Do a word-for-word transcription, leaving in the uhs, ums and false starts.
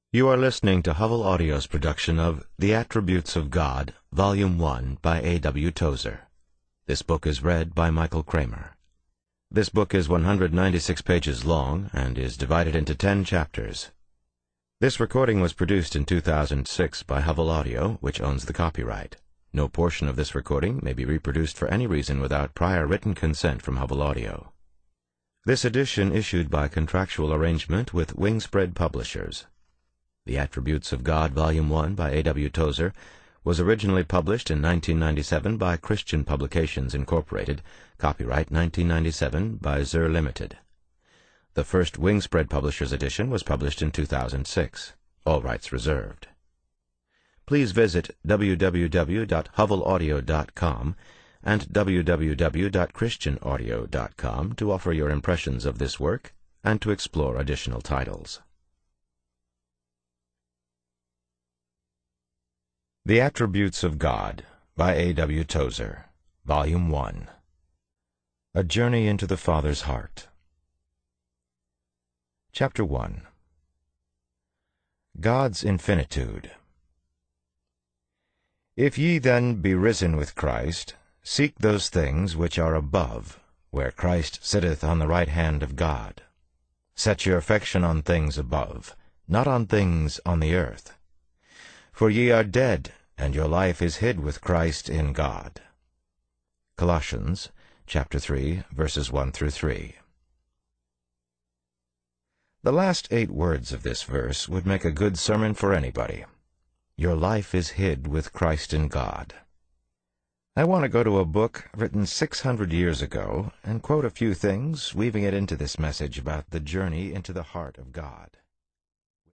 You are listening to Hovell Audio's production of The Attributes of God, Volume one, by A W Tozer. This book is read by Michael Kramer. This book is one hundred ninety-six pages long and is divided into ten chapters. This recording was produced in two thousand six by Hovell Audio, which owns the copyright. No portion of this recording may be reproduced for any reason without prior written consent from Hovell Audio. This edition issued by contractual arrangement with Wingspread Publishers. The Attributes of God, Volume one, by A W Tozer, was originally published in nineteen ninety-seven by Christian Publications, Incorporated, copyright nineteen ninety-seven by Zur Limited. The first Wingspread Publishers edition was published in two thousand six. All rights reserved. Please visit w w w dot hovell audio dot com and w w w dot christian audio dot com to offer your impressions of this work and to explore additional titles. The Attributes of God, by A W Tozer, Volume one. A Journey into the Father's Heart. Chapter one. God's Infinitude. If ye then be risen with Christ, seek those things which are above, where Christ sitteth on the right hand of God. Set your affection on things above, not on things on the earth. For ye are dead, and your life is hid with Christ in God. Colossians, chapter three, verses one through three. The last eight words of this verse would make a good sermon for anybody. Your life is hid with Christ in God. I want to go to a book written six hundred years ago and quote a few things, weaving it into this message about the journey into the heart of God.